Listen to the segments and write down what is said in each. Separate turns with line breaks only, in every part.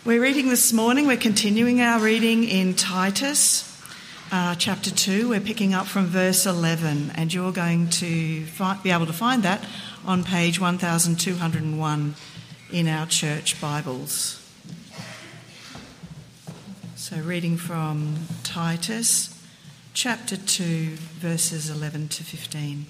We're reading this morning, we're continuing our reading in Titus, chapter 2. We're picking up from verse 11, and you're going to be able to find that on page 1201 in our church Bibles. So reading from Titus, chapter 2, verses 11 to 15.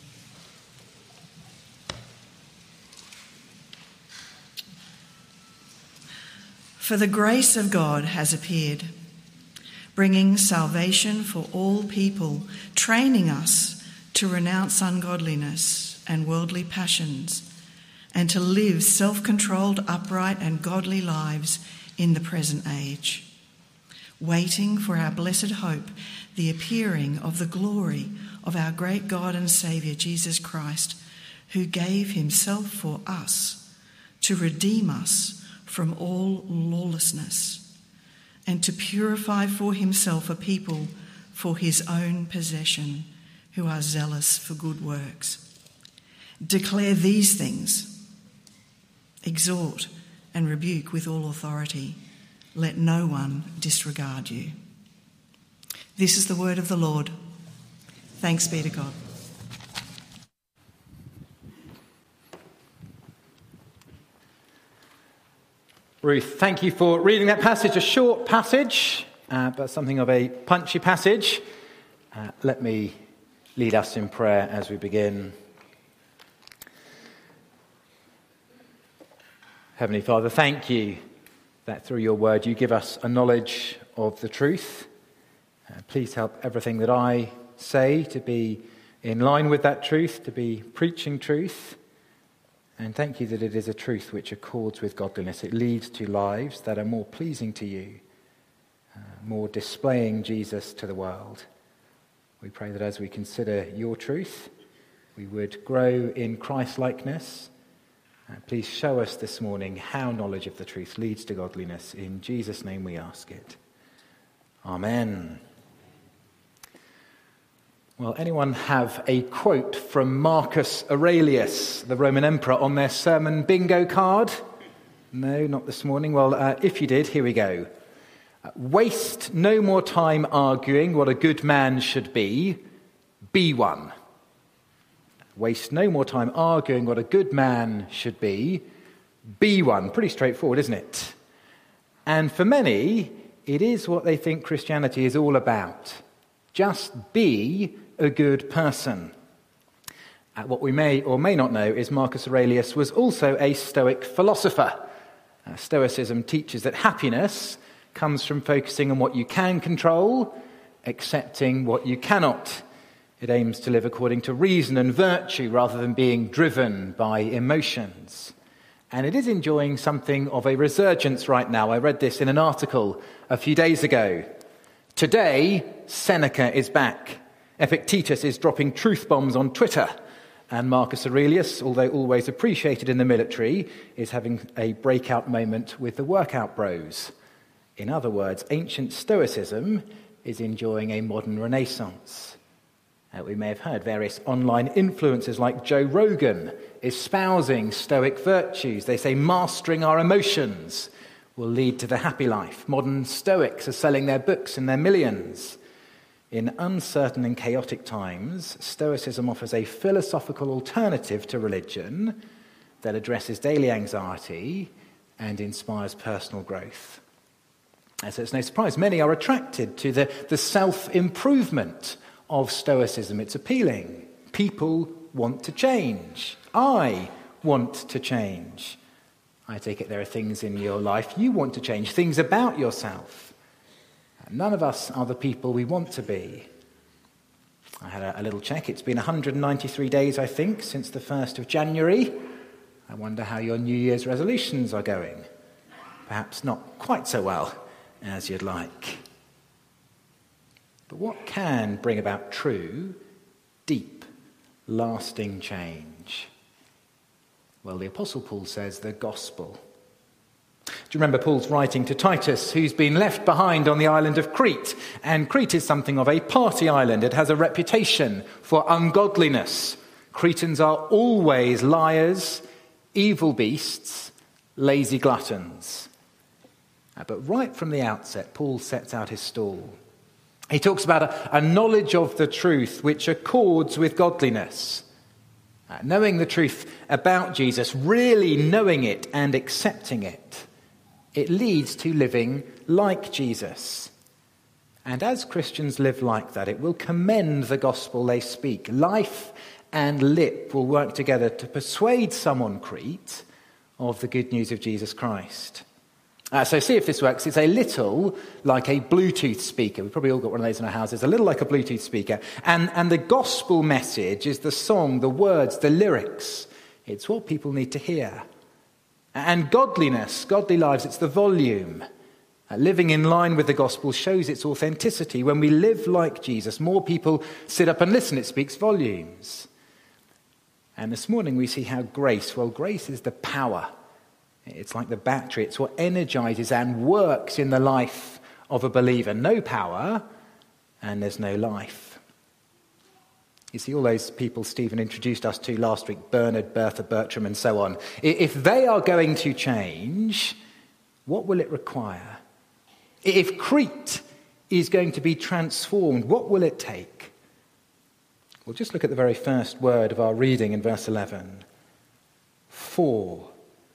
For the grace of God has appeared, bringing salvation for all people, training us to renounce ungodliness and worldly passions, and to live self-controlled, upright and godly lives in the present age, waiting for our blessed hope, the appearing of the glory of our great God and Saviour, Jesus Christ, who gave himself for us to redeem us from all lawlessness, and to purify for himself a people for his own possession, who are zealous for good works. Declare these things, exhort and rebuke with all authority. Let no one disregard you. This is the word of the Lord. Thanks be to God.
Ruth, thank you for reading that passage, a short passage, but something of a punchy passage. Let me lead us in prayer as we begin. Heavenly Father, thank you that through your word you give us a knowledge of the truth. Please help everything that I say to be in line with that truth, to be preaching truth. And thank you that it is a truth which accords with godliness. It leads to lives that are more pleasing to you, more displaying Jesus to the world. We pray that as we consider your truth, we would grow in Christ-likeness. Please show us this morning how knowledge of the truth leads to godliness. In Jesus' name we ask it. Amen. Well, anyone have a quote from Marcus Aurelius, the Roman emperor, on their sermon bingo card? No, not this morning. Well, if you did, here we go. Waste no more time arguing what a good man should be one. Waste no more time arguing what a good man should be one. Pretty straightforward, isn't it? And for many, it is what they think Christianity is all about. Just be a good person. What we may or may not know is Marcus Aurelius was also a Stoic philosopher. Stoicism teaches that happiness comes from focusing on what you can control, accepting what you cannot. It aims to live according to reason and virtue rather than being driven by emotions. And it is enjoying something of a resurgence right now. I read this in an article a few days ago. Today, Seneca is back. Epictetus is dropping truth bombs on Twitter. And Marcus Aurelius, although always appreciated in the military, is having a breakout moment with the workout bros. In other words, ancient Stoicism is enjoying a modern renaissance. We may have heard various online influencers like Joe Rogan espousing Stoic virtues. They say mastering our emotions will lead to the happy life. Modern Stoics are selling their books in their millions. In uncertain and chaotic times, Stoicism offers a philosophical alternative to religion that addresses daily anxiety and inspires personal growth. So it's no surprise many are attracted to the self-improvement of Stoicism. It's appealing. People want to change. I want to change. I take it there are things in your life you want to change, things about yourself. None of us are the people we want to be. I had a little check. It's been 193 days, I think, since the 1st of January. I wonder how your New Year's resolutions are going. Perhaps not quite so well as you'd like. But what can bring about true, deep, lasting change? Well, the Apostle Paul says the gospel. Do you remember Paul's writing to Titus, who's been left behind on the island of Crete? And Crete is something of a party island. It has a reputation for ungodliness. Cretans are always liars, evil beasts, lazy gluttons. But right from the outset, Paul sets out his stall. He talks about a knowledge of the truth which accords with godliness. Knowing the truth about Jesus, really knowing it and accepting it, it leads to living like Jesus. And as Christians live like that, it will commend the gospel they speak. Life and lip will work together to persuade some on Crete of the good news of Jesus Christ. So see if this works. It's a little like a Bluetooth speaker. We've probably all got one of those in our houses. A little like a Bluetooth speaker. And the gospel message is the song, the words, the lyrics. It's what people need to hear. And godliness, godly lives, it's the volume. Living in line with the gospel shows its authenticity. When we live like Jesus, more people sit up and listen. It speaks volumes. And this morning we see how grace is the power. It's like the battery. It's what energizes and works in the life of a believer. No power, and there's no life. You see, all those people Stephen introduced us to last week, Bernard, Bertha, Bertram, and so on, if they are going to change, what will it require? If Crete is going to be transformed, what will it take? Well, just look at the very first word of our reading in verse 11. For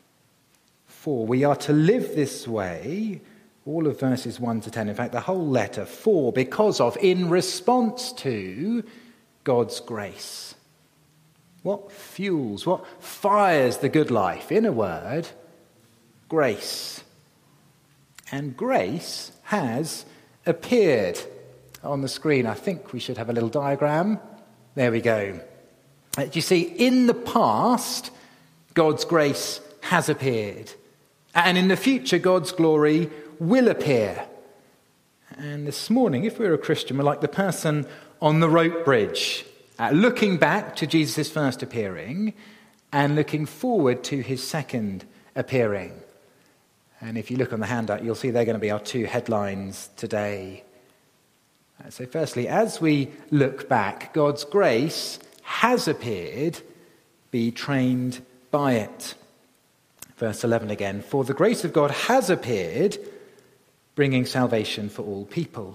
we are to live this way, all of verses 1 to 10, in fact, the whole letter, because of, in response to God's grace. What fuels, what fires the good life? In a word, grace. And grace has appeared on the screen. I think we should have a little diagram. There we go. Do you see, in the past, God's grace has appeared. And in the future, God's glory will appear. And this morning, if we're a Christian, we're like the person on the rope bridge, looking back to Jesus' first appearing and looking forward to his second appearing. And if you look on the handout, you'll see they're going to be our two headlines today. So firstly, as we look back, God's grace has appeared, be trained by it. Verse 11 again, for the grace of God has appeared, bringing salvation for all people.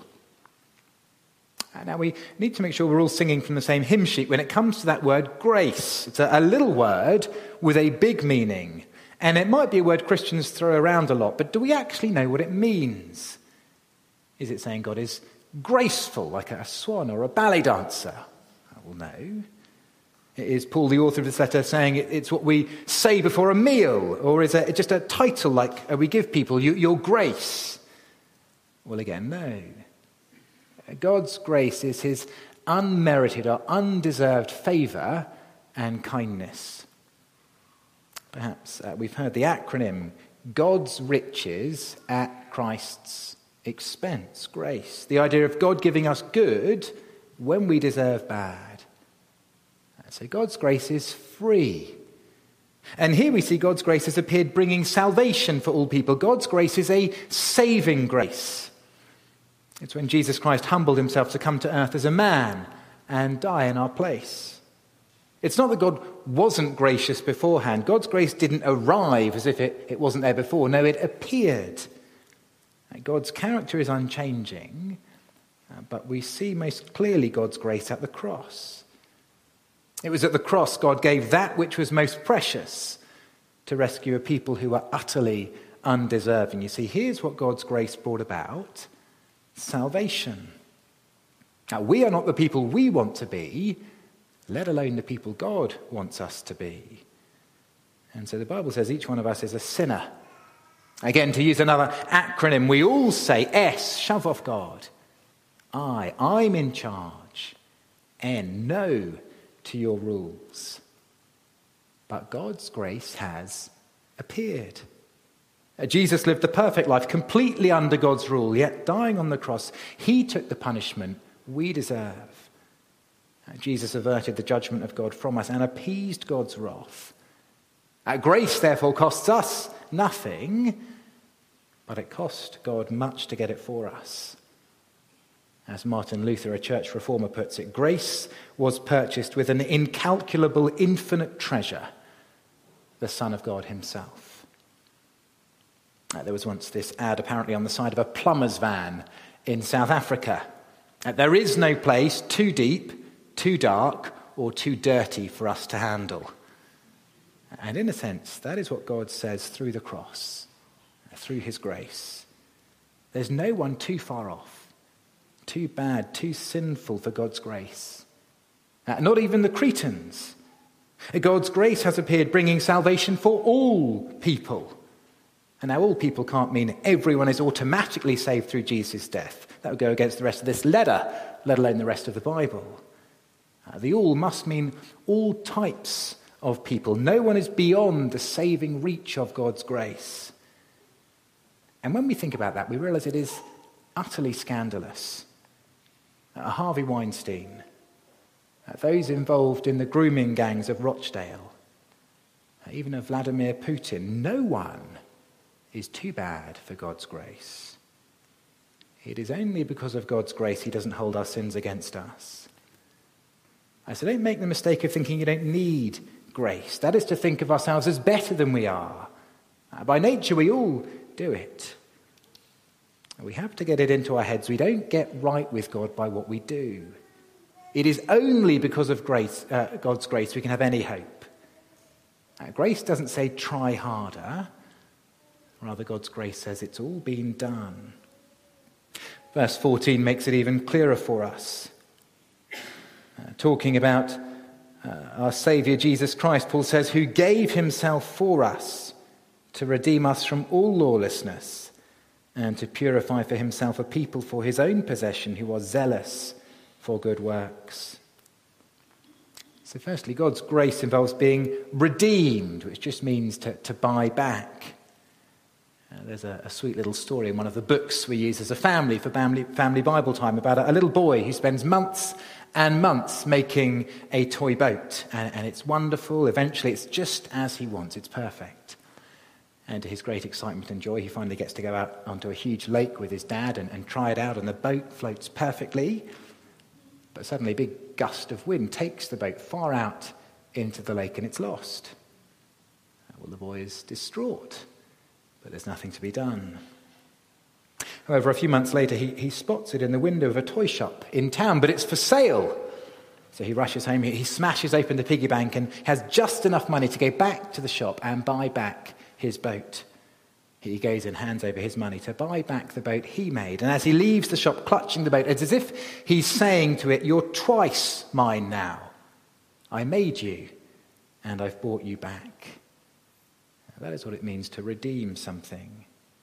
And now we need to make sure we're all singing from the same hymn sheet when it comes to that word grace. It's a little word with a big meaning. And it might be a word Christians throw around a lot, but do we actually know what it means? Is it saying God is graceful, like a swan or a ballet dancer? Well, no. Is Paul, the author of this letter, saying it's what we say before a meal? Or is it just a title like we give people, your grace? Well, again, no. God's grace is his unmerited or undeserved favour and kindness. Perhaps we've heard the acronym, God's riches at Christ's expense, grace. The idea of God giving us good when we deserve bad. So God's grace is free. And here we see God's grace has appeared bringing salvation for all people. God's grace is a saving grace. It's when Jesus Christ humbled himself to come to earth as a man and die in our place. It's not that God wasn't gracious beforehand. God's grace didn't arrive as if it wasn't there before. No, it appeared. God's character is unchanging, but we see most clearly God's grace at the cross. It was at the cross God gave that which was most precious to rescue a people who were utterly undeserving. You see, here's what God's grace brought about: salvation. Now, we are not the people we want to be, let alone the people God wants us to be. And so the Bible says each one of us is a sinner. Again, to use another acronym, we all say S, shove off God. I'm in charge. N, no to your rules. But God's grace has appeared. Jesus lived the perfect life, completely under God's rule, yet dying on the cross, he took the punishment we deserve. Jesus averted the judgment of God from us and appeased God's wrath. Grace, therefore, costs us nothing, but it cost God much to get it for us. As Martin Luther, a church reformer, puts it, grace was purchased with an incalculable, infinite treasure, the Son of God himself. There was once this ad apparently on the side of a plumber's van in South Africa. There is no place too deep, too dark, or too dirty for us to handle. And in a sense, that is what God says through the cross, through his grace. There's no one too far off, too bad, too sinful for God's grace. Not even the Cretans. God's grace has appeared, bringing salvation for all people. And now all people can't mean everyone is automatically saved through Jesus' death. That would go against the rest of this letter, let alone the rest of the Bible. The all must mean all types of people. No one is beyond the saving reach of God's grace. And when we think about that, we realize it is utterly scandalous. Harvey Weinstein, those involved in the grooming gangs of Rochdale, even of Vladimir Putin, no one is too bad for God's grace. It is only because of God's grace he doesn't hold our sins against us. So don't make the mistake of thinking you don't need grace. That is to think of ourselves as better than we are. By nature, we all do it. We have to get it into our heads. We don't get right with God by what we do. It is only because of grace, God's grace, we can have any hope. Grace doesn't say try harder. Rather, God's grace says it's all been done. Verse 14 makes it even clearer for us. Talking about our Saviour Jesus Christ, Paul says, who gave himself for us to redeem us from all lawlessness and to purify for himself a people for his own possession who are zealous for good works. So firstly, God's grace involves being redeemed, which just means to buy back. There's a sweet little story in one of the books we use as a family for family Bible time about a little boy who spends months and months making a toy boat. And it's wonderful. Eventually, it's just as he wants. It's perfect. And to his great excitement and joy, he finally gets to go out onto a huge lake with his dad and try it out. And the boat floats perfectly. But suddenly, a big gust of wind takes the boat far out into the lake and it's lost. Well, the boy is distraught. But there's nothing to be done. However, a few months later, he spots it in the window of a toy shop in town, but it's for sale. So he rushes home, he smashes open the piggy bank and has just enough money to go back to the shop and buy back his boat. He goes and hands over his money to buy back the boat he made. And as he leaves the shop clutching the boat, it's as if he's saying to it, you're twice mine now. I made you and I've bought you back. That is what it means to redeem something.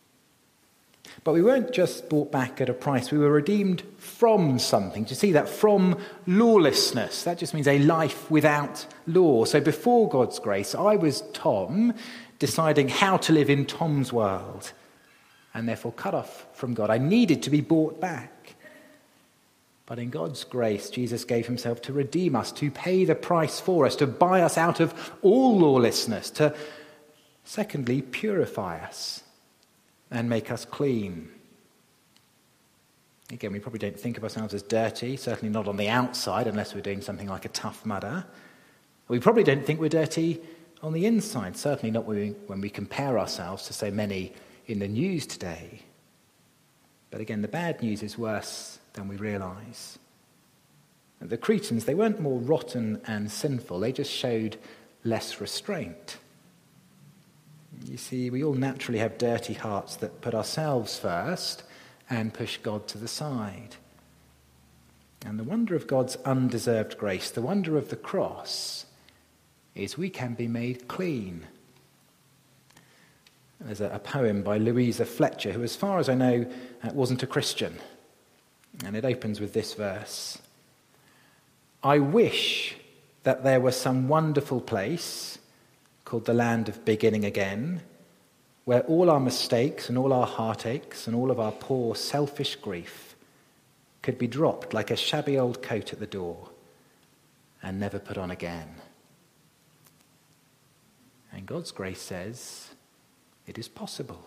But we weren't just bought back at a price. We were redeemed from something. Do you see that? From lawlessness. That just means a life without law. So before God's grace, I was Tom, deciding how to live in Tom's world, and therefore cut off from God. I needed to be bought back. But in God's grace, Jesus gave himself to redeem us, to pay the price for us, to buy us out of all lawlessness, to secondly, purify us and make us clean. Again, we probably don't think of ourselves as dirty, certainly not on the outside, unless we're doing something like a Tough Mudder. We probably don't think we're dirty on the inside, certainly not when we compare ourselves to so many in the news today. But again, the bad news is worse than we realise. The Cretans, they weren't more rotten and sinful, they just showed less restraint. You see, we all naturally have dirty hearts that put ourselves first and push God to the side. And the wonder of God's undeserved grace, the wonder of the cross, is we can be made clean. There's a poem by Louisa Fletcher, who, as far as I know, wasn't a Christian. And it opens with this verse. I wish that there was some wonderful place called the land of beginning again, where all our mistakes and all our heartaches and all of our poor selfish grief could be dropped like a shabby old coat at the door and never put on again. And God's grace says it is possible.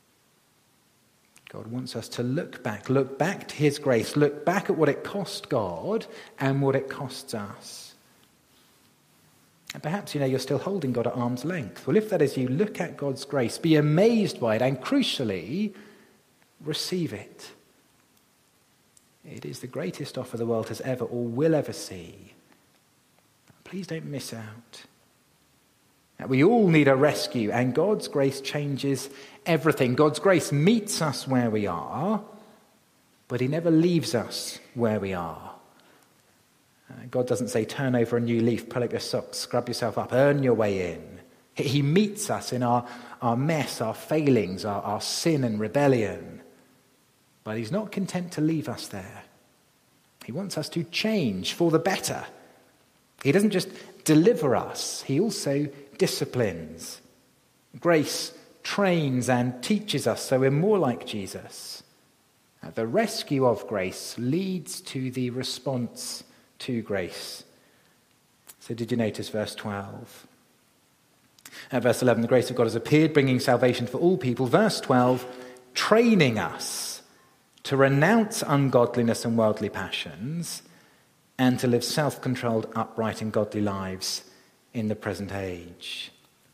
God wants us to look back to his grace, look back at what it cost God and what it costs us. And perhaps, you're still holding God at arm's length. Well, if that is you, look at God's grace, be amazed by it, and crucially, receive it. It is the greatest offer the world has ever or will ever see. Please don't miss out. We all need a rescue, and God's grace changes everything. God's grace meets us where we are, but he never leaves us where we are. God doesn't say, turn over a new leaf, pull up your socks, scrub yourself up, earn your way in. He meets us in our mess, our failings, our sin and rebellion. But he's not content to leave us there. He wants us to change for the better. He doesn't just deliver us, he also disciplines. Grace trains and teaches us so we're more like Jesus. The rescue of grace leads to the response to grace. So did you notice verse 12? Verse 11, the grace of God has appeared, bringing salvation for all people. Verse 12, training us to renounce ungodliness and worldly passions and to live self-controlled, upright and godly lives in the present age.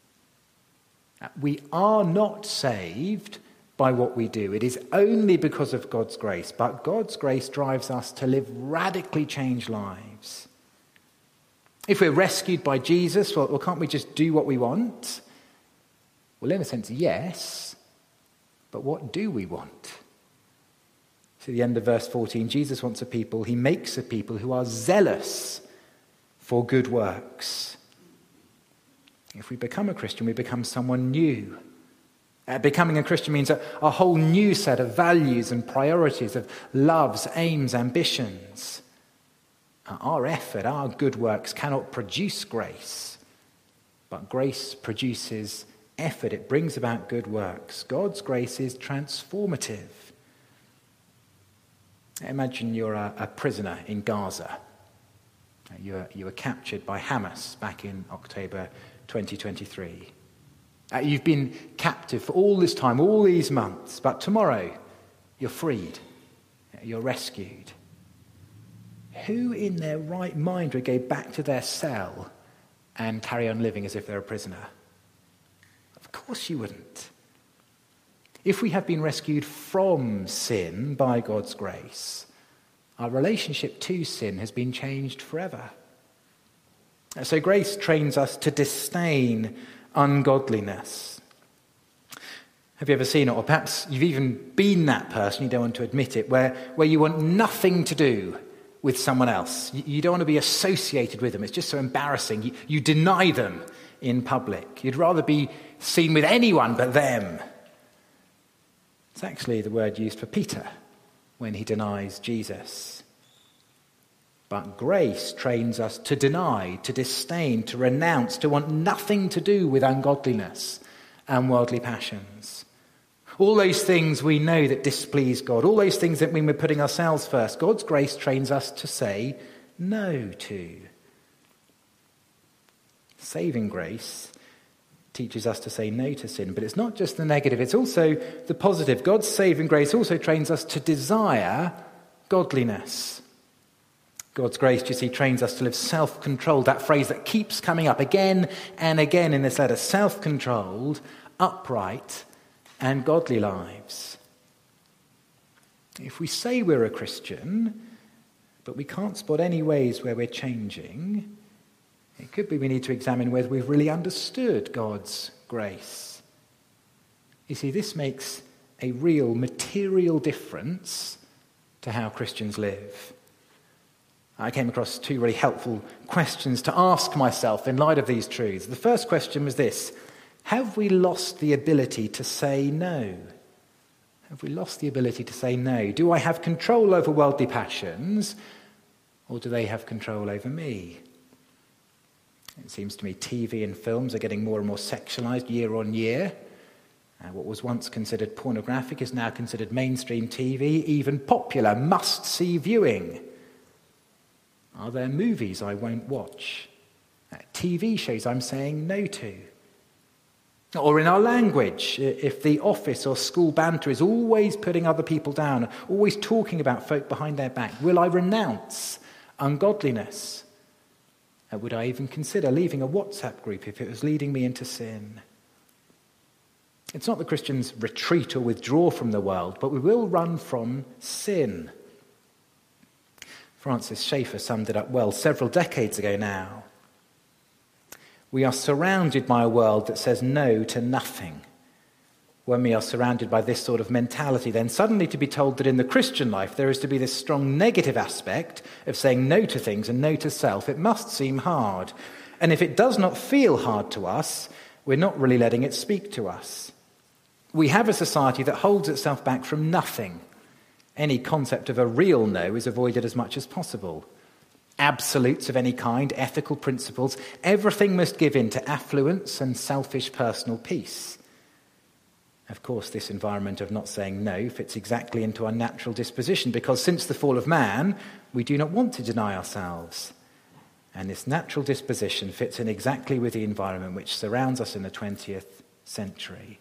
We are not saved by what we do. It is only because of God's grace. But God's grace drives us to live radically changed lives. If we're rescued by Jesus, well, can't we just do what we want? Well, in a sense, yes. But what do we want? To the end of verse 14, Jesus wants a people, he makes a people who are zealous for good works. If we become a Christian, we become someone new. Becoming a Christian means a whole new set of values and priorities, of loves, aims, ambitions. Our effort, our good works cannot produce grace, but grace produces effort. It brings about good works. God's grace is transformative. Imagine you're a prisoner in Gaza. You were captured by Hamas back in October 2023. You've been captive for all this time, all these months, but tomorrow you're freed, you're rescued. Who in their right mind would go back to their cell and carry on living as if they're a prisoner? Of course you wouldn't. If we have been rescued from sin by God's grace, our relationship to sin has been changed forever. So grace trains us to disdain ungodliness. Have you ever seen it? Or perhaps you've even been that person, you don't want to admit it, where you want nothing to do with someone else. You don't want to be associated with them. It's just so embarrassing. You deny them in public. You'd rather be seen with anyone but them. It's actually the word used for Peter when he denies Jesus. But grace trains us to deny, to disdain, to renounce, to want nothing to do with ungodliness and worldly passions. All those things we know that displease God, all those things that mean we're putting ourselves first, God's grace trains us to say no to. Saving grace teaches us to say no to sin, but it's not just the negative, it's also the positive. God's saving grace also trains us to desire godliness. God's grace, you see, trains us to live self-controlled, that phrase that keeps coming up again and again in this letter, self-controlled, upright, and godly lives. If we say we're a Christian, but we can't spot any ways where we're changing, it could be we need to examine whether we've really understood God's grace. You see, this makes a real material difference to how Christians live. I came across two really helpful questions to ask myself in light of these truths. The first question was this: have we lost the ability to say no? Have we lost the ability to say no? Do I have control over worldly passions, or do they have control over me? It seems to me TV and films are getting more and more sexualized year on year. What was once considered pornographic is now considered mainstream TV, even popular, must-see viewing. Are there movies I won't watch? TV shows I'm saying no to? Or in our language, if the office or school banter is always putting other people down, always talking about folk behind their back, will I renounce ungodliness? Would I even consider leaving a WhatsApp group if it was leading me into sin? It's not that Christians retreat or withdraw from the world, but we will run from sin. Francis Schaeffer summed it up well several decades ago now. We are surrounded by a world that says no to nothing. When we are surrounded by this sort of mentality, then suddenly to be told that in the Christian life there is to be this strong negative aspect of saying no to things and no to self, it must seem hard. And if it does not feel hard to us, we're not really letting it speak to us. We have a society that holds itself back from nothing. Any concept of a real no is avoided as much as possible. Absolutes of any kind, ethical principles, everything must give in to affluence and selfish personal peace. Of course, this environment of not saying no fits exactly into our natural disposition, because since the fall of man, we do not want to deny ourselves. And this natural disposition fits in exactly with the environment which surrounds us in the 20th century.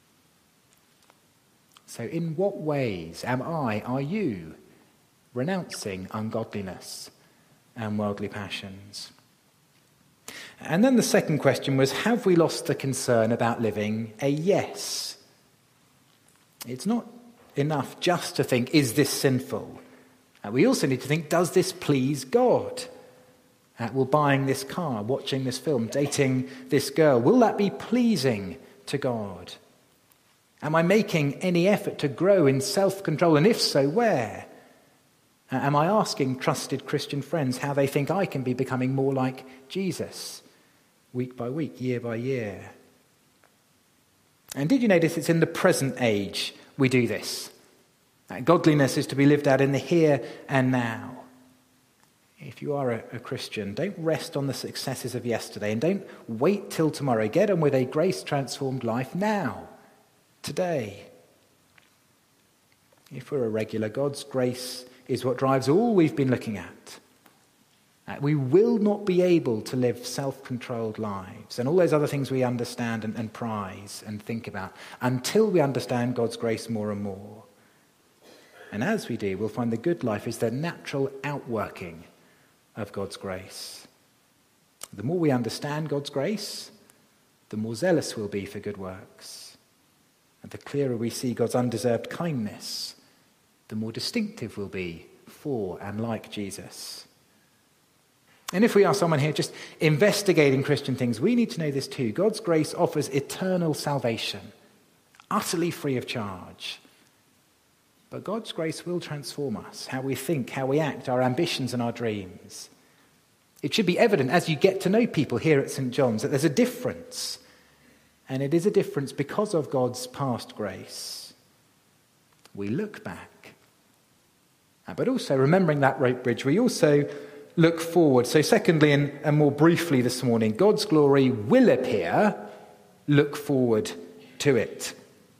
So in what ways are you renouncing ungodliness and worldly passions? And then the second question was, have we lost the concern about living a yes? It's not enough just to think, is this sinful? We also need to think, does this please God? Will buying this car, watching this film, dating this girl, will that be pleasing to God? Am I making any effort to grow in self-control? And if so, where? Am I asking trusted Christian friends how they think I can be becoming more like Jesus, week by week, year by year? And did you notice it's in the present age we do this? Godliness is to be lived out in the here and now. If you are a Christian, don't rest on the successes of yesterday and don't wait till tomorrow. Get on with a grace-transformed life now, today. If we're a regular, God's grace is what drives all we've been looking at. We will not be able to live self-controlled lives and all those other things we understand and prize and think about until we understand God's grace more and more. And as we do, we'll find the good life is the natural outworking of God's grace. The more we understand God's grace, the more zealous we'll be for good works. And the clearer we see God's undeserved kindness, the more distinctive we'll be for and like Jesus. And if we are someone here just investigating Christian things, we need to know this too. God's grace offers eternal salvation, utterly free of charge. But God's grace will transform us, how we think, how we act, our ambitions and our dreams. It should be evident as you get to know people here at St. John's that there's a difference. And it is a difference because of God's past grace. We look back. But also, remembering that rope bridge, we also look forward. So secondly, and more briefly this morning, God's glory will appear. Look forward to it.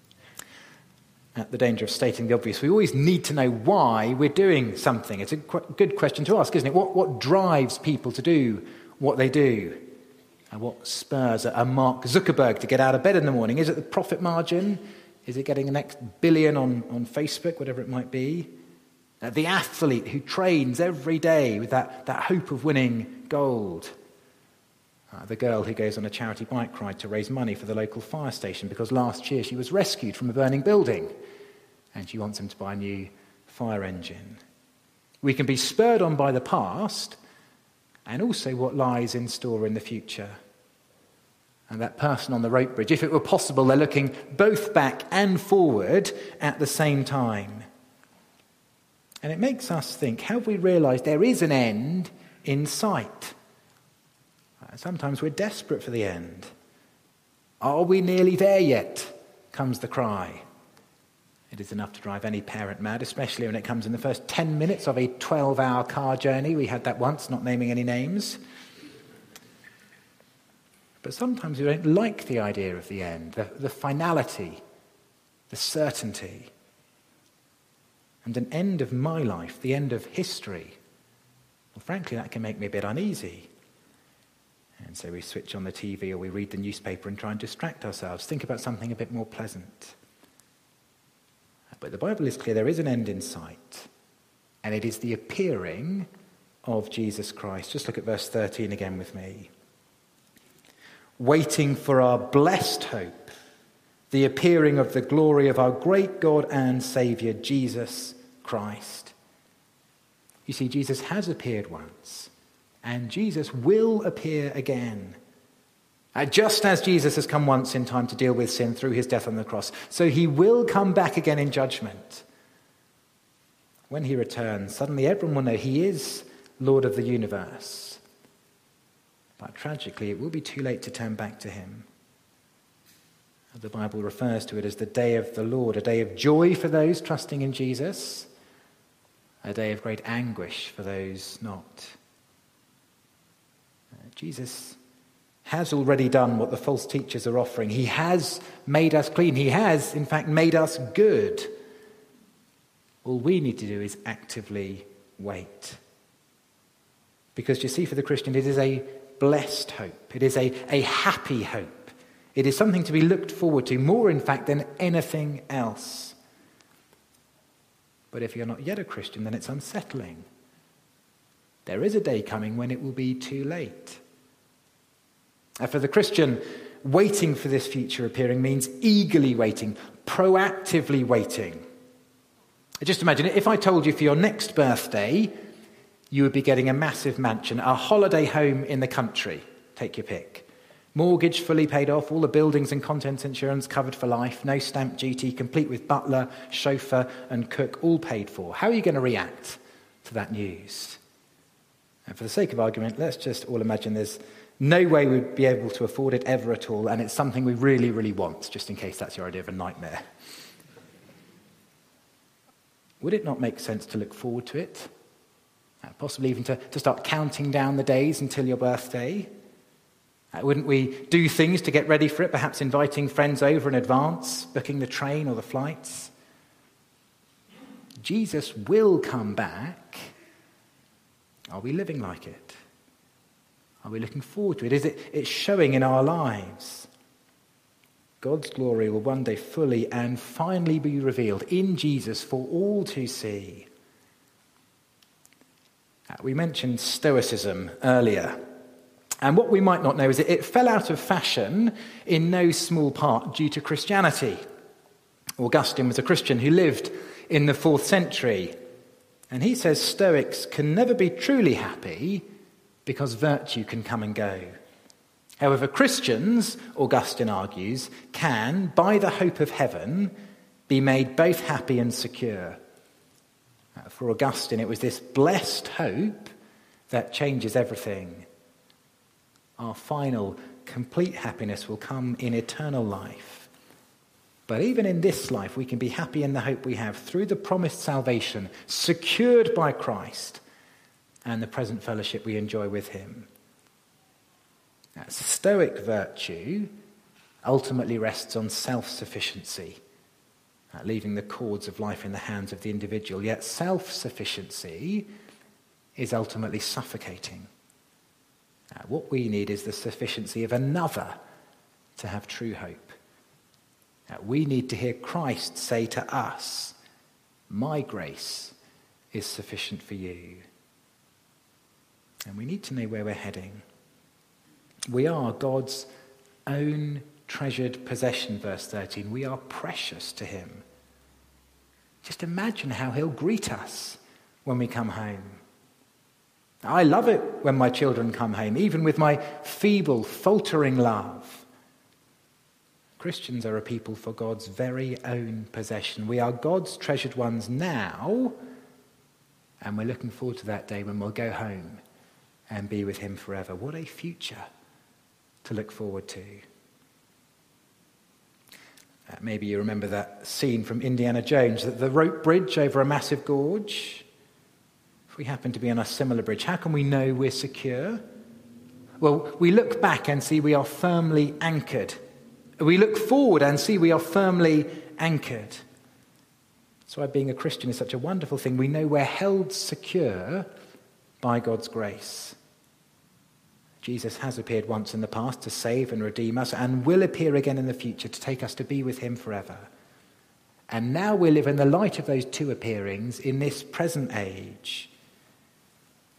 At the danger of stating the obvious, we always need to know why we're doing something. It's a good question to ask, isn't it? What drives people to do what they do? And what spurs a Mark Zuckerberg to get out of bed in the morning? Is it the profit margin? Is it getting the next billion on Facebook, whatever it might be? The athlete who trains every day with that hope of winning gold. The girl who goes on a charity bike ride to raise money for the local fire station because last year she was rescued from a burning building and she wants him to buy a new fire engine. We can be spurred on by the past and also what lies in store in the future. And that person on the rope bridge, if it were possible, they're looking both back and forward at the same time. And it makes us think, have we realised there is an end in sight? Sometimes we're desperate for the end. Are we nearly there yet? Comes the cry. It is enough to drive any parent mad, especially when it comes in the first 10 minutes of a 12-hour car journey. We had that once, not naming any names. But sometimes we don't like the idea of the end, the finality, the certainty. And an end of my life, the end of history, well, frankly, that can make me a bit uneasy. And so we switch on the TV or we read the newspaper and try and distract ourselves, think about something a bit more pleasant. But the Bible is clear, there is an end in sight. And it is the appearing of Jesus Christ. Just look at verse 13 again with me. Waiting for our blessed hope, the appearing of the glory of our great God and Saviour, Jesus Christ. You see, Jesus has appeared once, and Jesus will appear again. Just as Jesus has come once in time to deal with sin through his death on the cross, so he will come back again in judgment. When he returns, suddenly everyone will know he is Lord of the universe. But tragically, it will be too late to turn back to him. The Bible refers to it as the day of the Lord, a day of joy for those trusting in Jesus, a day of great anguish for those not. Jesus has already done what the false teachers are offering. He has made us clean. He has, in fact, made us good. All we need to do is actively wait. Because you see, for the Christian, it is a blessed hope. It is a happy hope. It is something to be looked forward to, more in fact than anything else. But if you're not yet a Christian, then it's unsettling. There is a day coming when it will be too late. For the Christian, waiting for this future appearing means eagerly waiting, proactively waiting. Just imagine if I told you for your next birthday, you would be getting a massive mansion, a holiday home in the country. Take your pick. Mortgage fully paid off, all the buildings and contents insurance covered for life, no stamp duty, complete with butler, chauffeur and cook, all paid for. How are you going to react to that news? And for the sake of argument, let's just all imagine there's no way we'd be able to afford it ever at all, and it's something we really, really want, just in case that's your idea of a nightmare. Would it not make sense to look forward to it? Possibly even to start counting down the days until your birthday? Wouldn't we do things to get ready for it, perhaps inviting friends over in advance, booking the train or the flights? Jesus will come back. Are we living like it? Are we looking forward to it? Is it showing in our lives? God's glory will one day fully and finally be revealed in Jesus for all to see. We mentioned Stoicism earlier. And what we might not know is that it fell out of fashion in no small part due to Christianity. Augustine was a Christian who lived in the 4th century. And he says Stoics can never be truly happy because virtue can come and go. However, Christians, Augustine argues, can, by the hope of heaven, be made both happy and secure. For Augustine, it was this blessed hope that changes everything. Our final, complete happiness will come in eternal life. But even in this life, we can be happy in the hope we have through the promised salvation, secured by Christ, and the present fellowship we enjoy with him. Stoic virtue ultimately rests on self-sufficiency, leaving the cords of life in the hands of the individual. Yet self-sufficiency is ultimately suffocating. What we need is the sufficiency of another to have true hope. We need to hear Christ say to us, "My grace is sufficient for you." And we need to know where we're heading. We are God's own treasured possession, verse 13. We are precious to him. Just imagine how he'll greet us when we come home. I love it when my children come home, even with my feeble, faltering love. Christians are a people for God's very own possession. We are God's treasured ones now, and we're looking forward to that day when we'll go home and be with him forever. What a future to look forward to. Maybe you remember that scene from Indiana Jones, the rope bridge over a massive gorge. If we happen to be on a similar bridge, how can we know we're secure? Well, we look back and see we are firmly anchored. We look forward and see we are firmly anchored. That's why being a Christian is such a wonderful thing. We know we're held secure by God's grace. Jesus has appeared once in the past to save and redeem us, and will appear again in the future to take us to be with him forever. And now we live in the light of those two appearings in this present age.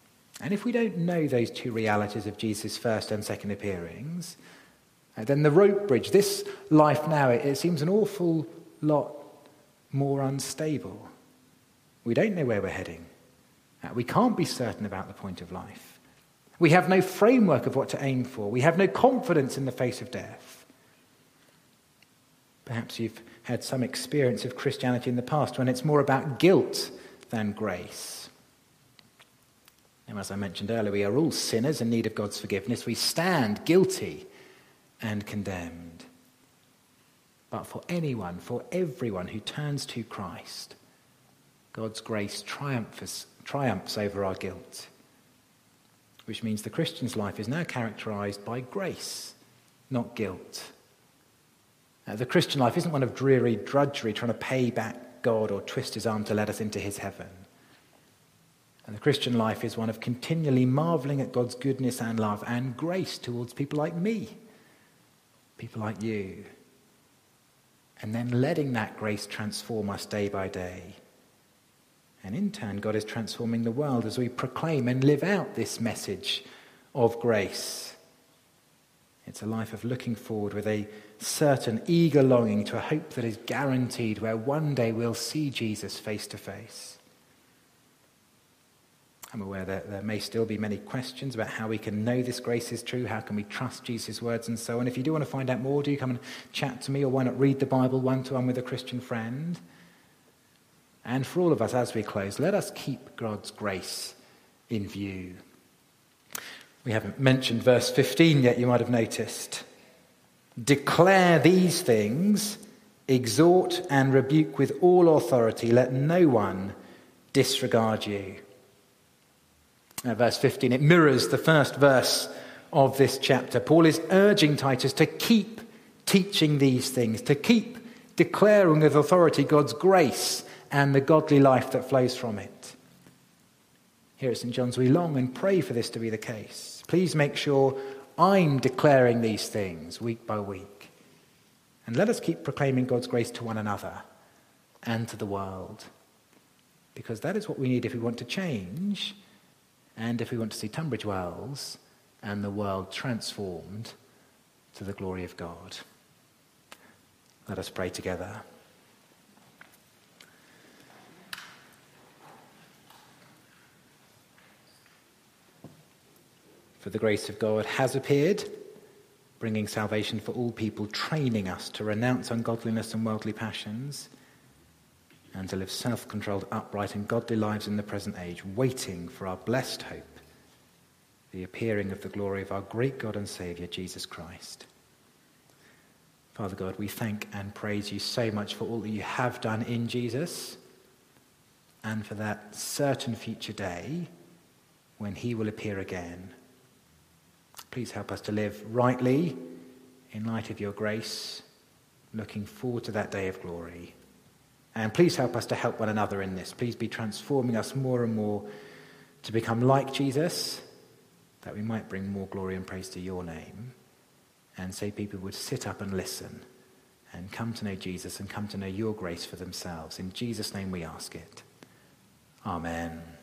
And if we don't know those two realities of Jesus' first and second appearings, then the rope bridge, this life now, it seems an awful lot more unstable. We don't know where we're heading. We can't be certain about the point of life. We have no framework of what to aim for. We have no confidence in the face of death. Perhaps you've had some experience of Christianity in the past when it's more about guilt than grace. And as I mentioned earlier, we are all sinners in need of God's forgiveness. We stand guilty and condemned. But for anyone, for everyone who turns to Christ, God's grace triumphs over our guilt, which means the Christian's life is now characterized by grace, not guilt. The Christian life isn't one of dreary drudgery trying to pay back God or twist his arm to let us into his heaven. And the Christian life is one of continually marveling at God's goodness and love and grace towards people like me, people like you, and then letting that grace transform us day by day. And in turn, God is transforming the world as we proclaim and live out this message of grace. It's a life of looking forward with a certain eager longing to a hope that is guaranteed, where one day we'll see Jesus face to face. I'm aware that there may still be many questions about how we can know this grace is true, how can we trust Jesus' words and so on. If you do want to find out more, do come and chat to me, or why not read the Bible one-to-one with a Christian friend. And for all of us, as we close, let us keep God's grace in view. We haven't mentioned verse 15 yet, you might have noticed. Declare these things, exhort and rebuke with all authority, let no one disregard you. Verse 15, it mirrors the first verse of this chapter. Paul is urging Titus to keep teaching these things, to keep declaring with authority God's grace and the godly life that flows from it. Here at St. John's, we long and pray for this to be the case. Please make sure I'm declaring these things week by week. And let us keep proclaiming God's grace to one another and to the world, because that is what we need if we want to change, and if we want to see Tunbridge Wells and the world transformed to the glory of God. Let us pray together. For the grace of God has appeared, bringing salvation for all people, training us to renounce ungodliness and worldly passions, and to live self-controlled, upright and godly lives in the present age, waiting for our blessed hope, the appearing of the glory of our great God and Saviour, Jesus Christ. Father God, we thank and praise you so much for all that you have done in Jesus, and for that certain future day when he will appear again. Please help us to live rightly in light of your grace, looking forward to that day of glory. And please help us to help one another in this. Please be transforming us more and more to become like Jesus, that we might bring more glory and praise to your name. And so people would sit up and listen and come to know Jesus and come to know your grace for themselves. In Jesus' name we ask it. Amen.